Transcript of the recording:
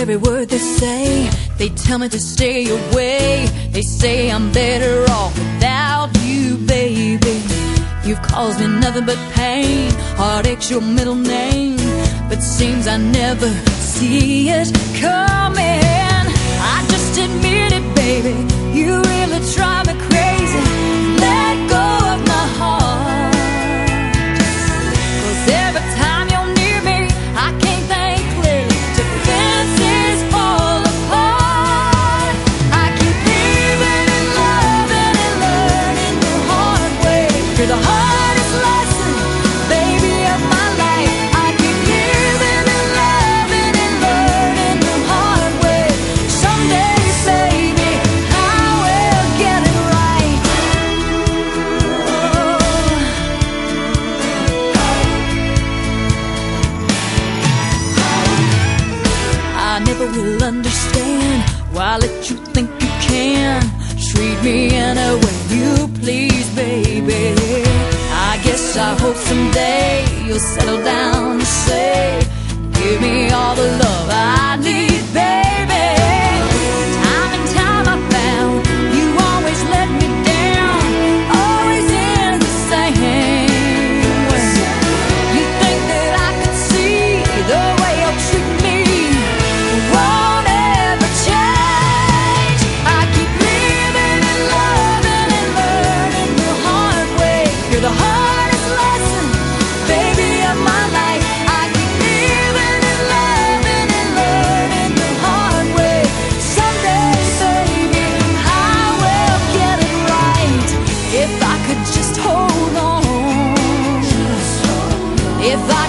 every word they say. They tell me to stay away. They say I'm better off without you, baby. You've caused me nothing but pain. Heartache's your middle name, but seems I never see it coming. I just admit it, baby, you really drive me crazy. Let go of my heart, 'cause every time you're near me, I can't think clearly. Defenses fall apart. I keep living and loving and learning the hard way. You're the hardest lesson, baby, of my life. I keep living and loving and learning the hard way. Someday, baby, I will get it right. I never will understand why let you think you can treat me any way you please, baby. I guess I hope someday you'll settle down and say, give me all the love I need, baby. Time and time I found you always let me down, always in the same way. You think that I could see the way you're treating me won't ever change. I keep living and loving and learning the hard way. You're the hardest lesson, baby, of my life. I keep living and loving and learning the hard way. Someday, baby, I will get it right. If I could just hold on, if I